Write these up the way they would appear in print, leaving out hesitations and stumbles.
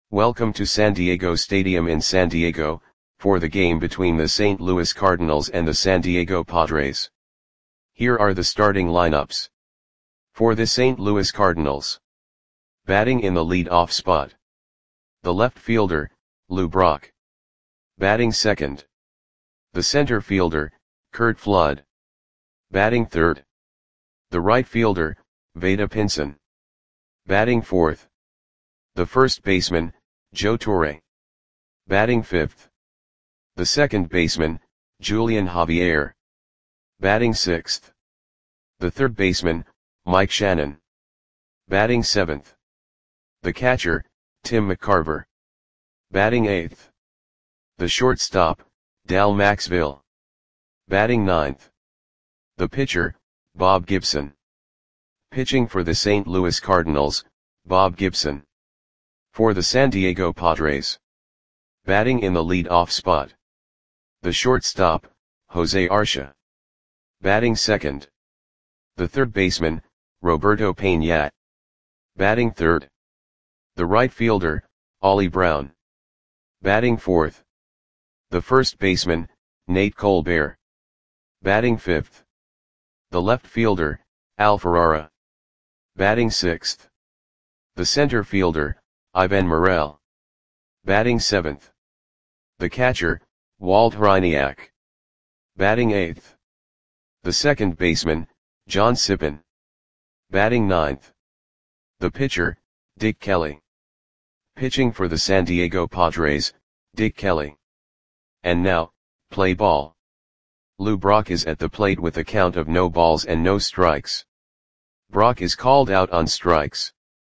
Welcome to San Diego Stadium in San Diego, for the game between the St. Louis Cardinals and the San Diego Padres. Here are the starting lineups. For the St. Louis Cardinals. Batting in the lead-off spot. The left fielder, Lou Brock. Batting second. The center fielder, Curt Flood. Batting third. The right fielder, Vada Pinson. Batting fourth. The first baseman, Joe Torre. Batting fifth. The second baseman, Julian Javier. Batting sixth. The third baseman, Mike Shannon. Batting seventh. The catcher, Tim McCarver. Batting eighth. The shortstop, Dal Maxville. Batting ninth. The pitcher, Bob Gibson. Pitching for the St. Louis Cardinals, Bob Gibson. For the San Diego Padres. Batting in the lead-off spot. The shortstop, Jose Arcia. Batting second. The third baseman, Roberto Peña. Batting third. The right fielder, Ollie Brown. Batting fourth. The first baseman, Nate Colbert. Batting fifth. The left fielder, Al Ferrara. Batting sixth. The center fielder, Ivan Morel. Batting seventh. The catcher, Walt Hryniak. Batting eighth. The second baseman, John Sippen. Batting ninth. The pitcher, Dick Kelly. Pitching for the San Diego Padres, Dick Kelly. And now, play ball. Lou Brock is at the plate with a count of no balls and no strikes. Brock is called out on strikes.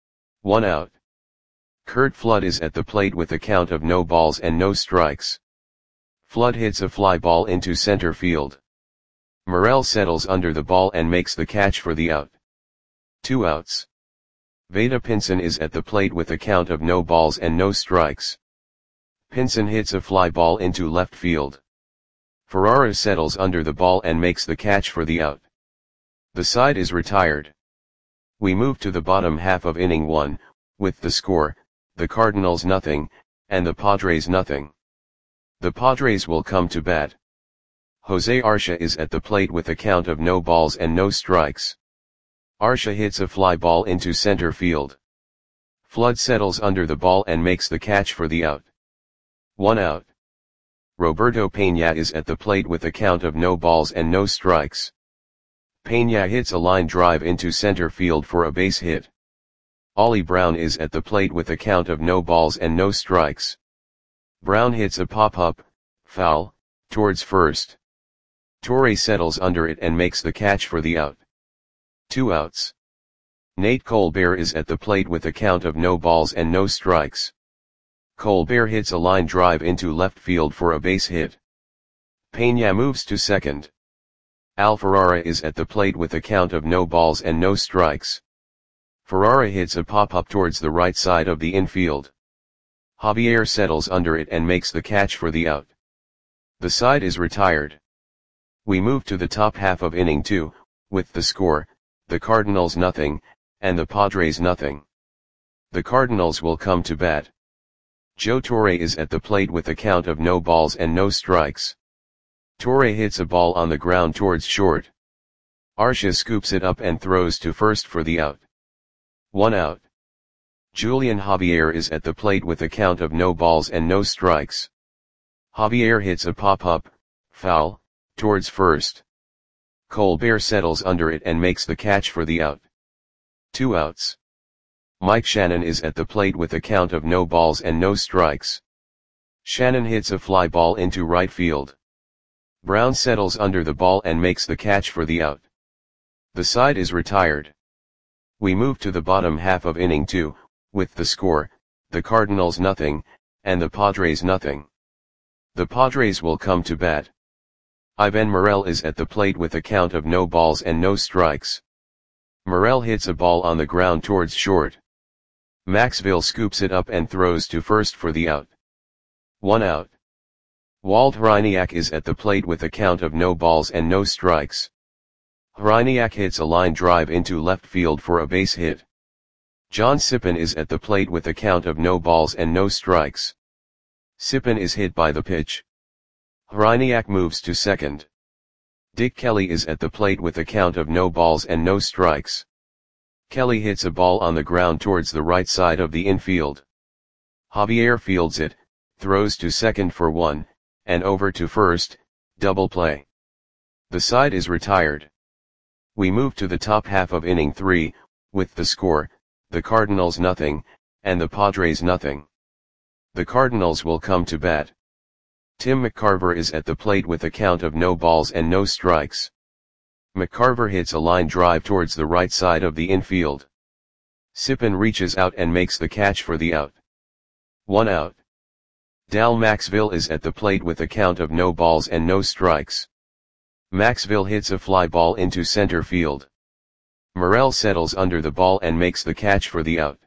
1 out. Curt Flood is at the plate with a count of no balls and no strikes. Flood hits a fly ball into center field. Morel settles under the ball and makes the catch for the out. 2 outs. Vada Pinson is at the plate with a count of no balls and no strikes. Pinson hits a fly ball into left field. Ferrara settles under the ball and makes the catch for the out. The side is retired. We move to the bottom half of inning 1, with the score, the Cardinals nothing, and the Padres nothing. The Padres will come to bat. Jose Arcia is at the plate with a count of no balls and no strikes. Arcia hits a fly ball into center field. Flood settles under the ball and makes the catch for the out. 1 out. Roberto Peña is at the plate with a count of no balls and no strikes. Peña hits a line drive into center field for a base hit. Ollie Brown is at the plate with a count of no balls and no strikes. Brown hits a pop-up, foul, towards first. Torre settles under it and makes the catch for the out. 2 outs. Nate Colbert is at the plate with a count of no balls and no strikes. Colbert hits a line drive into left field for a base hit. Peña moves to second. Al Ferrara is at the plate with a count of no balls and no strikes. Ferrara hits a pop-up towards the right side of the infield. Javier settles under it and makes the catch for the out. The side is retired. We move to the top half of inning 2, with the score, the Cardinals nothing, and the Padres nothing. The Cardinals will come to bat. Joe Torre is at the plate with a count of no balls and no strikes. Torre hits a ball on the ground towards short. Arcia scoops it up and throws to first for the out. 1 out. Julian Javier is at the plate with a count of no balls and no strikes. Javier hits a pop-up, foul, towards first. Colbert settles under it and makes the catch for the out. 2 outs. Mike Shannon is at the plate with a count of no balls and no strikes. Shannon hits a fly ball into right field. Brown settles under the ball and makes the catch for the out. The side is retired. We move to the bottom half of inning 2, with the score, the Cardinals nothing, and the Padres nothing. The Padres will come to bat. Ivan Morel is at the plate with a count of no balls and no strikes. Morel hits a ball on the ground towards short. Maxville scoops it up and throws to first for the out. 1 out. Walt Hryniak is at the plate with a count of no balls and no strikes. Hryniak hits a line drive into left field for a base hit. John Sippen is at the plate with a count of no balls and no strikes. Sippen is hit by the pitch. Hryniak moves to second. Dick Kelly is at the plate with a count of no balls and no strikes. Kelly hits a ball on the ground towards the right side of the infield. Javier fields it, throws to second for one, and over to first, double play. The side is retired. We move to the top half of inning 3, with the score, the Cardinals nothing, and the Padres nothing. The Cardinals will come to bat. Tim McCarver is at the plate with a count of no balls and no strikes. McCarver hits a line drive towards the right side of the infield. Sippen reaches out and makes the catch for the out. 1 out. Dal Maxville is at the plate with a count of no balls and no strikes. Maxville hits a fly ball into center field. Morel settles under the ball and makes the catch for the out.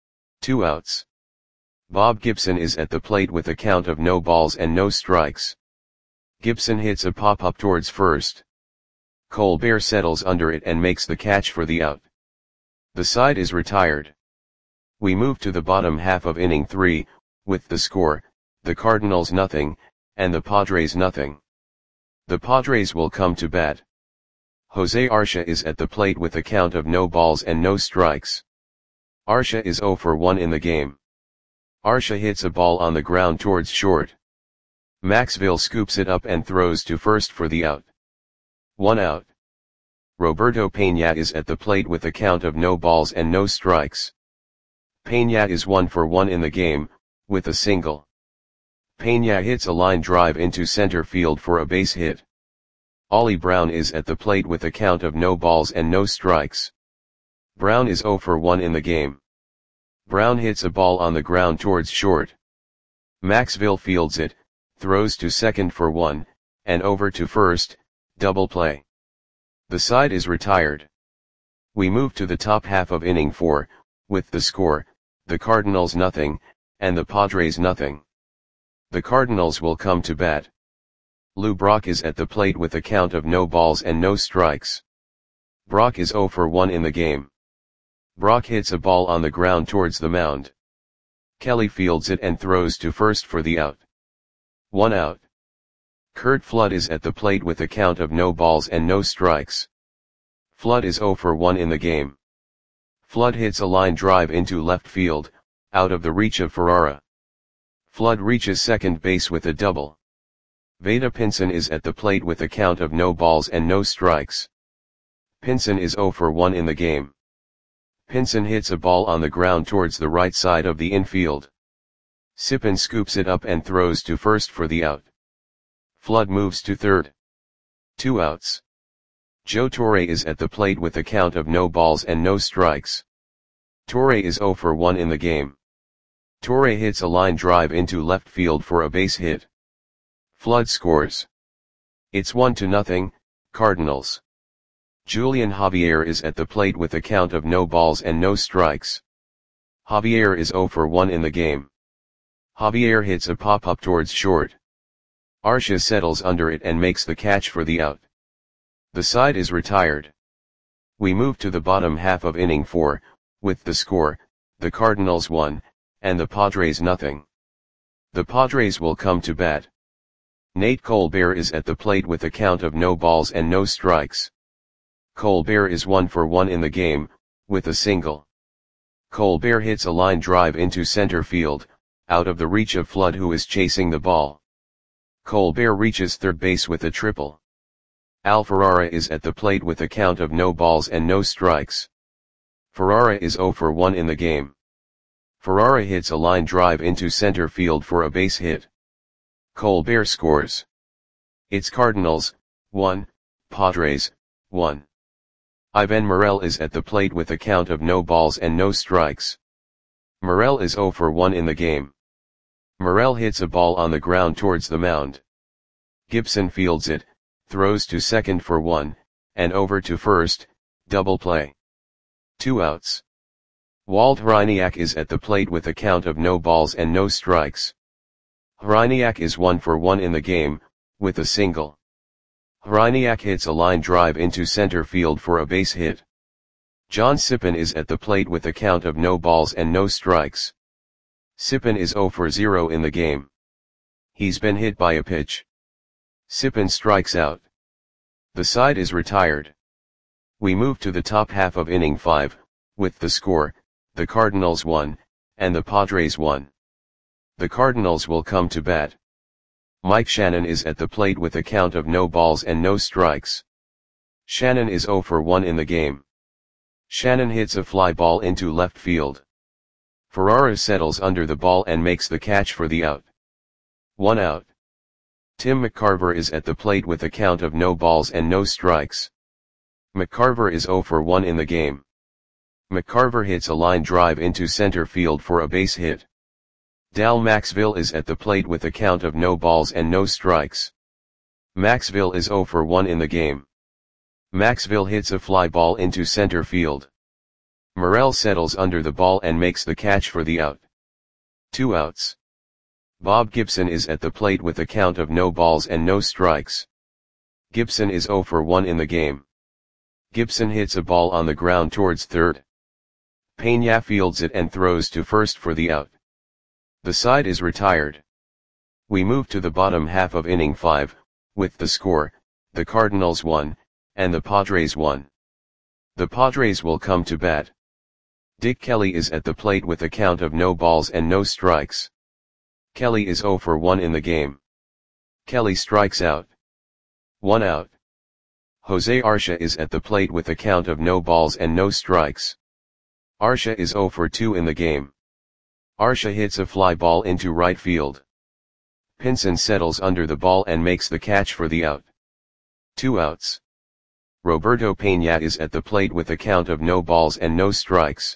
2 outs. Bob Gibson is at the plate with a count of no balls and no strikes. Gibson hits a pop-up towards first. Colbert settles under it and makes the catch for the out. The side is retired. We move to the bottom half of inning 3, with the score, the Cardinals nothing, and the Padres nothing. The Padres will come to bat. Jose Arcia is at the plate with a count of no balls and no strikes. Arcia is 0 for 1 in the game. Arcia hits a ball on the ground towards short. Maxville scoops it up and throws to first for the out. 1 out. Roberto Peña is at the plate with a count of no balls and no strikes. Peña is 1 for 1 in the game, with a single. Peña hits a line drive into center field for a base hit. Ollie Brown is at the plate with a count of no balls and no strikes. Brown is 0 for 1 in the game. Brown hits a ball on the ground towards short. Maxville fields it, throws to second for 1, and over to first, double play. The side is retired. We move to the top half of inning 4, with the score, the Cardinals nothing, and the Padres nothing. The Cardinals will come to bat. Lou Brock is at the plate with a count of no balls and no strikes. Brock is 0 for 1 in the game. Brock hits a ball on the ground towards the mound. Kelly fields it and throws to first for the out. 1 out. Curt Flood is at the plate with a count of no balls and no strikes. Flood is 0 for 1 in the game. Flood hits a line drive into left field, out of the reach of Ferrara. Flood reaches second base with a double. Vada Pinson is at the plate with a count of no balls and no strikes. Pinson is 0 for 1 in the game. Pinson hits a ball on the ground towards the right side of the infield. Sippen scoops it up and throws to first for the out. Flood moves to third. 2 outs. Joe Torre is at the plate with a count of no balls and no strikes. Torre is 0 for 1 in the game. Torre hits a line drive into left field for a base hit. Flood scores. It's 1-0, Cardinals. Julian Javier is at the plate with a count of no balls and no strikes. Javier is 0 for 1 in the game. Javier hits a pop-up towards short. Arcia settles under it and makes the catch for the out. The side is retired. We move to the bottom half of inning 4, with the score, the Cardinals 1, and the Padres nothing. The Padres will come to bat. Nate Colbert is at the plate with a count of no balls and no strikes. Colbert is 1 for 1 in the game, with a single. Colbert hits a line drive into center field, out of the reach of Flood who is chasing the ball. Colbert reaches third base with a triple. Al Ferrara is at the plate with a count of no balls and no strikes. Ferrara is 0 for 1 in the game. Ferrara hits a line drive into center field for a base hit. Colbert scores. It's Cardinals, 1, Padres, 1. Ivan Morel is at the plate with a count of no balls and no strikes. Morel is 0 for 1 in the game. Morel hits a ball on the ground towards the mound. Gibson fields it, throws to second for 1, and over to first, double play. 2 outs. Walt Hryniak is at the plate with a count of no balls and no strikes. Hryniak is 1 for 1 in the game, with a single. Hryniak hits a line drive into center field for a base hit. John Sippen is at the plate with a count of no balls and no strikes. Sippen is 0 for 0 in the game. He's been hit by a pitch. Sippen strikes out. The side is retired. We move to the top half of inning 5, with the score, the Cardinals 1, and the Padres 1. The Cardinals will come to bat. Mike Shannon is at the plate with a count of no balls and no strikes. Shannon is 0 for 1 in the game. Shannon hits a fly ball into left field. Ferrara settles under the ball and makes the catch for the out. 1 out. Tim McCarver is at the plate with a count of no balls and no strikes. McCarver is 0 for 1 in the game. McCarver hits a line drive into center field for a base hit. Dal Maxville is at the plate with a count of no balls and no strikes. Maxville is 0 for 1 in the game. Maxville hits a fly ball into center field. Morel settles under the ball and makes the catch for the out. 2 outs. Bob Gibson is at the plate with a count of no balls and no strikes. Gibson is 0 for 1 in the game. Gibson hits a ball on the ground towards third. Peña fields it and throws to first for the out. The side is retired. We move to the bottom half of inning 5, with the score, the Cardinals 1, and the Padres 1. The Padres will come to bat. Dick Kelly is at the plate with a count of no balls and no strikes. Kelly is 0 for 1 in the game. Kelly strikes out. 1 out. Jose Arcia is at the plate with a count of no balls and no strikes. Arcia is 0 for 2 in the game. Arcia hits a fly ball into right field. Pinson settles under the ball and makes the catch for the out. 2 outs. Roberto Peña is at the plate with a count of no balls and no strikes.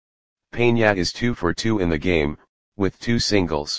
Peña is 2 for 2 in the game, with 2 singles.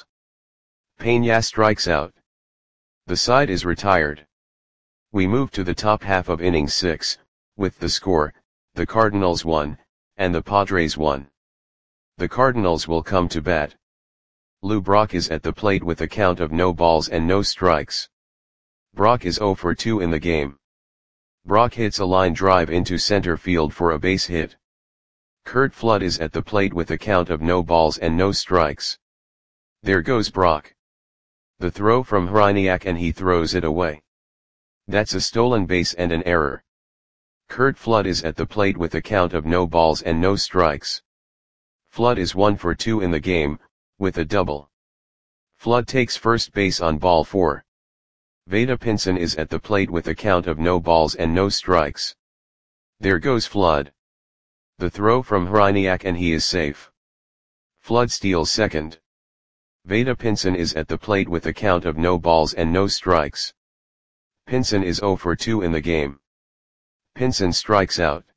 Peña strikes out. The side is retired. We move to the top half of inning 6, with the score, the Cardinals 1, and the Padres 1. The Cardinals will come to bat. Lou Brock is at the plate with a count of no balls and no strikes. Brock is 0 for 2 in the game. Brock hits a line drive into center field for a base hit. Curt Flood is at the plate with a count of no balls and no strikes. There goes Brock. The throw from Hryniak and he throws it away. That's a stolen base and an error. Curt Flood is at the plate with a count of no balls and no strikes. Flood is 1 for 2 in the game, with a double. Flood takes first base on ball 4. Vada Pinson is at the plate with a count of no balls and no strikes. There goes Flood. The throw from Hryniak and he is safe. Flood steals second. Vada Pinson is at the plate with a count of no balls and no strikes. Pinson is 0 for 2 in the game. Pinson strikes out.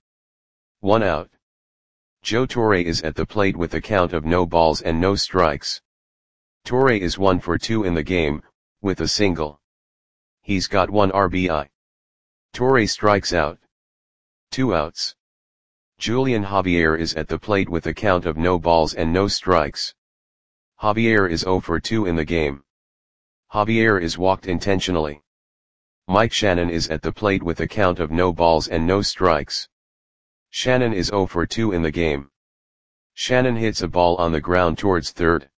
1 out. Joe Torre is at the plate with a count of no balls and no strikes. Torre is 1 for 2 in the game, with a single. He's got 1 RBI. Torre strikes out. 2 outs. Julian Javier is at the plate with a count of no balls and no strikes. Javier is 0 for 2 in the game. Javier is walked intentionally. Mike Shannon is at the plate with a count of no balls and no strikes. Shannon is 0 for 2 in the game. Shannon hits a ball on the ground towards third.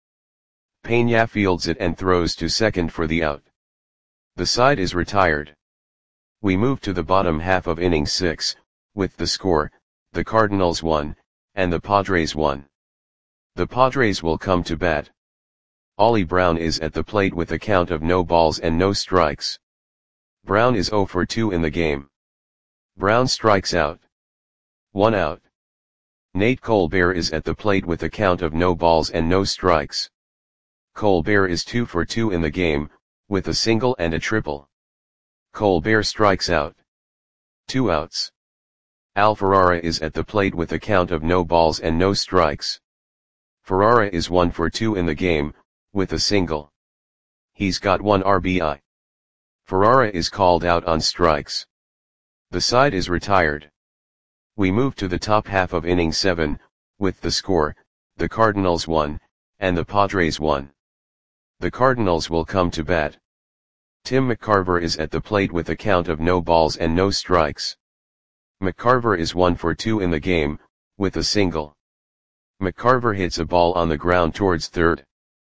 Peña fields it and throws to second for the out. The side is retired. We move to the bottom half of inning 6, with the score, the Cardinals 1, and the Padres 1. The Padres will come to bat. Ollie Brown is at the plate with a count of no balls and no strikes. Brown is 0 for 2 in the game. Brown strikes out. 1 out. Nate Colbert is at the plate with a count of no balls and no strikes. Colbert is 2 for 2 in the game, with a single and a triple. Colbert strikes out. 2 outs. Al Ferrara is at the plate with a count of no balls and no strikes. Ferrara is 1 for 2 in the game, with a single. He's got 1 RBI. Ferrara is called out on strikes. The side is retired. We move to the top half of inning 7, with the score, the Cardinals 1, and the Padres 1. The Cardinals will come to bat. Tim McCarver is at the plate with a count of no balls and no strikes. McCarver is 1 for 2 in the game, with a single. McCarver hits a ball on the ground towards third.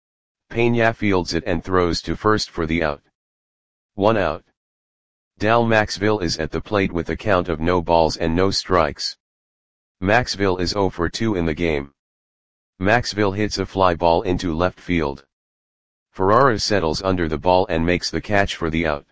Pena fields it and throws to first for the out. 1 out. Dal Maxville is at the plate with a count of no balls and no strikes. Maxville is 0 for 2 in the game. Maxville hits a fly ball into left field. Ferrara settles under the ball and makes the catch for the out.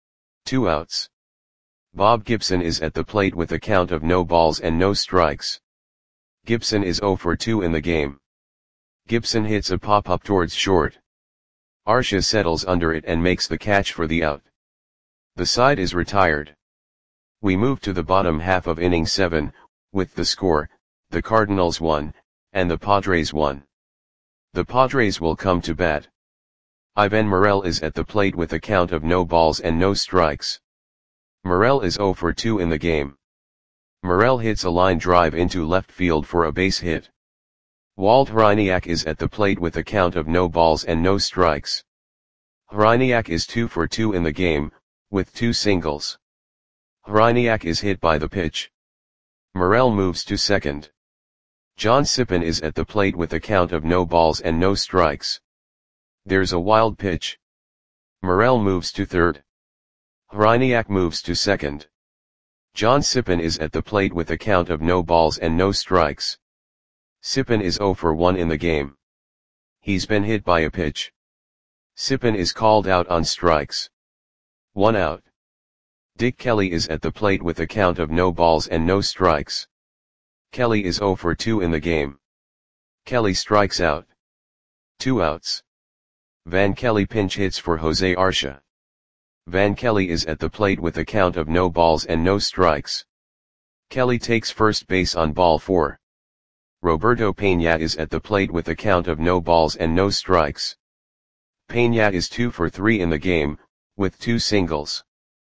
2 outs. Bob Gibson is at the plate with a count of no balls and no strikes. Gibson is 0 for 2 in the game. Gibson hits a pop-up towards short. Arcia settles under it and makes the catch for the out. The side is retired. We move to the bottom half of inning 7, with the score, the Cardinals 1, and the Padres 1. The Padres will come to bat. Ivan Morel is at the plate with a count of no balls and no strikes. Morel is 0 for 2 in the game. Morel hits a line drive into left field for a base hit. Walt Hryniak is at the plate with a count of no balls and no strikes. Hryniak is 2 for 2 in the game, with 2 singles. Hryniak is hit by the pitch. Morel moves to second. John Sippen is at the plate with a count of no balls and no strikes. There's a wild pitch. Morel moves to third. Hryniak moves to second. John Sippen is at the plate with a count of no balls and no strikes. Sippen is 0 for 1 in the game. He's been hit by a pitch. Sippen is called out on strikes. 1 out. Dick Kelly is at the plate with a count of no balls and no strikes. Kelly is 0 for 2 in the game. Kelly strikes out. 2 outs. Van Kelly pinch hits for Jose Arcia. Van Kelly is at the plate with a count of no balls and no strikes. Kelly takes first base on ball 4. Roberto Pena is at the plate with a count of no balls and no strikes. Pena is 2 for 3 in the game, with 2 singles.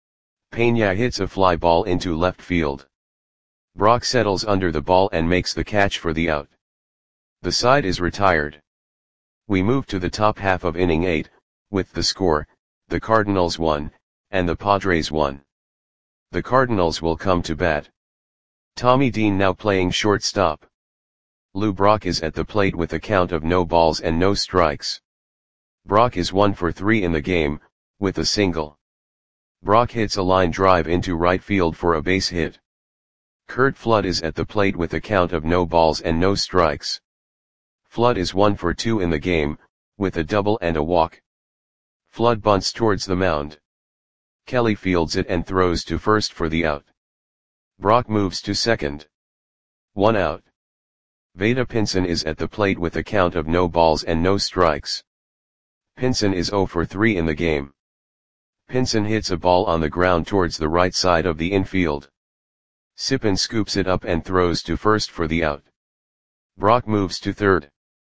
Pena hits a fly ball into left field. Brock settles under the ball and makes the catch for the out. The side is retired. We move to the top half of inning 8, with the score, the Cardinals 1, and the Padres 1. The Cardinals will come to bat. Tommy Dean now playing shortstop. Lou Brock is at the plate with a count of no balls and no strikes. Brock is 1 for 3 in the game, with a single. Brock hits a line drive into right field for a base hit. Curt Flood is at the plate with a count of no balls and no strikes. Flood is 1 for 2 in the game, with a double and a walk. Flood bunts towards the mound. Kelly fields it and throws to first for the out. Brock moves to second. 1 out. Vada Pinson is at the plate with a count of no balls and no strikes. Pinson is 0 for 3 in the game. Pinson hits a ball on the ground towards the right side of the infield. Sippen scoops it up and throws to first for the out. Brock moves to third.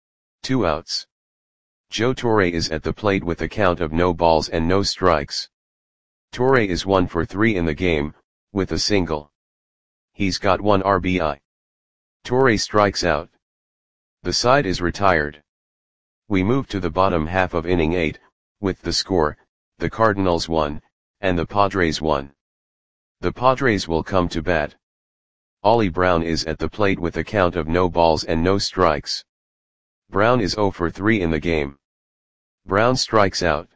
2 outs. Joe Torre is at the plate with a count of no balls and no strikes. Torre is 1 for 3 in the game, with a single. He's got 1 RBI. Torre strikes out. The side is retired. We move to the bottom half of inning 8, with the score, the Cardinals 1, and the Padres 1. The Padres will come to bat. Ollie Brown is at the plate with a count of no balls and no strikes. Brown is 0 for 3 in the game. Brown strikes out.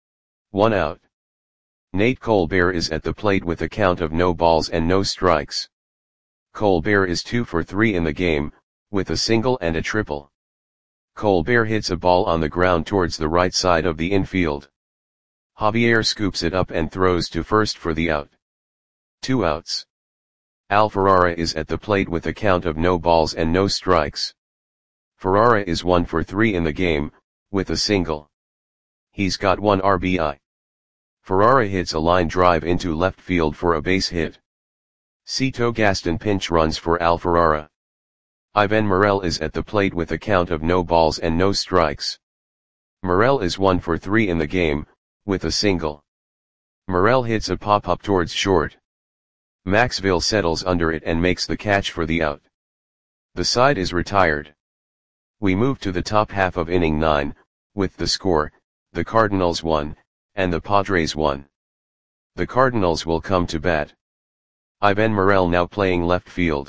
1 out. Nate Colbert is at the plate with a count of no balls and no strikes. Colbert is 2 for 3 in the game, with a single and a triple. Colbert hits a ball on the ground towards the right side of the infield. Javier scoops it up and throws to first for the out. 2 outs. Al Ferrara is at the plate with a count of no balls and no strikes. Ferrara is 1 for 3 in the game, with a single. He's got 1 RBI. Ferrara hits a line drive into left field for a base hit. Cito Gaston pinch runs for Al Ferrara. Ivan Morel is at the plate with a count of no balls and no strikes. Morel is 1 for 3 in the game, with a single. Morel hits a pop-up towards short. Maxville settles under it and makes the catch for the out. The side is retired. We move to the top half of inning 9, with the score, the Cardinals 1, and the Padres 1. The Cardinals will come to bat. Ivan Morel now playing left field.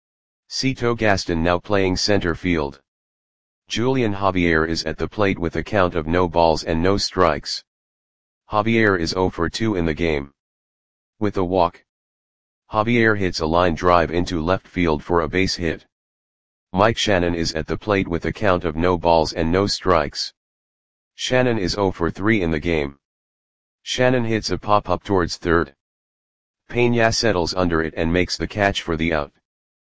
Cito Gaston now playing center field. Julian Javier is at the plate with a count of no balls and no strikes. Javier is 0 for 2 in the game. With a walk, Javier hits a line drive into left field for a base hit. Mike Shannon is at the plate with a count of no balls and no strikes. Shannon is 0 for 3 in the game. Shannon hits a pop-up towards third. Peña settles under it and makes the catch for the out.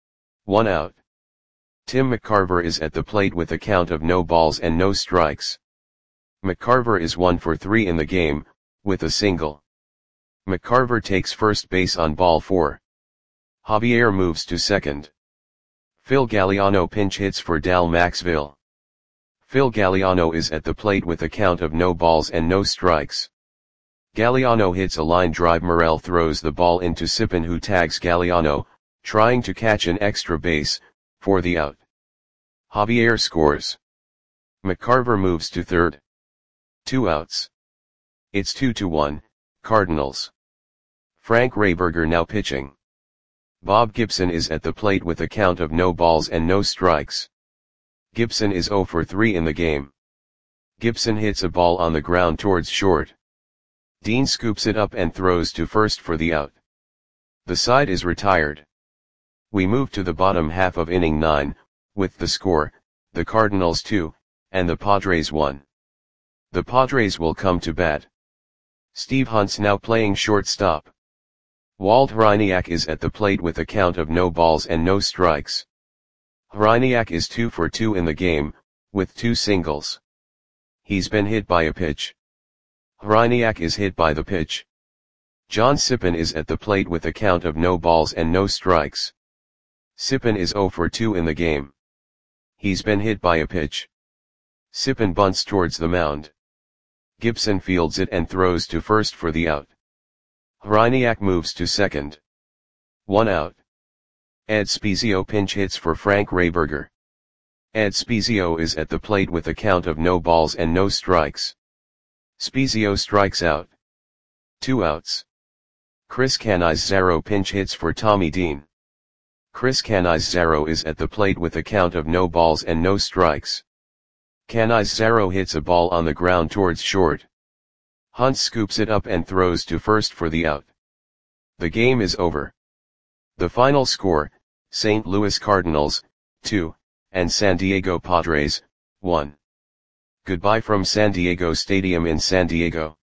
1 out. Tim McCarver is at the plate with a count of no balls and no strikes. McCarver is 1 for 3 in the game, with a single. McCarver takes first base on ball 4. Javier moves to second. Phil Galliano pinch hits for Dal Maxville. Phil Galliano is at the plate with a count of no balls and no strikes. Galliano hits a line drive. Morel throws the ball into Sippen, who tags Galliano, trying to catch an extra base, for the out. Javier scores. McCarver moves to third. 2 outs. It's 2-1, Cardinals. Frank Rehberger now pitching. Bob Gibson is at the plate with a count of no balls and no strikes. Gibson is 0 for 3 in the game. Gibson hits a ball on the ground towards short. Dean scoops it up and throws to first for the out. The side is retired. We move to the bottom half of inning 9, with the score, the Cardinals 2, and the Padres 1. The Padres will come to bat. Steve Hunt's now playing shortstop. Walt Hryniak is at the plate with a count of no balls and no strikes. Hryniak is 2 for 2 in the game, with 2 singles. He's been hit by a pitch. Hryniak is hit by the pitch. John Sippen is at the plate with a count of no balls and no strikes. Sippen is 0 for 2 in the game. He's been hit by a pitch. Sippen bunts towards the mound. Gibson fields it and throws to first for the out. Hryniak moves to second. 1 out. Ed Spezio pinch hits for Frank Rehberger. Ed Spezio is at the plate with a count of no balls and no strikes. Spezio strikes out. 2 outs. Chris Canizaro pinch hits for Tommy Dean. Chris Canizaro is at the plate with a count of no balls and no strikes. Canizaro hits a ball on the ground towards short. Hunt scoops it up and throws to first for the out. The game is over. The final score, St. Louis Cardinals, 2, and San Diego Padres, 1. Goodbye from San Diego Stadium in San Diego.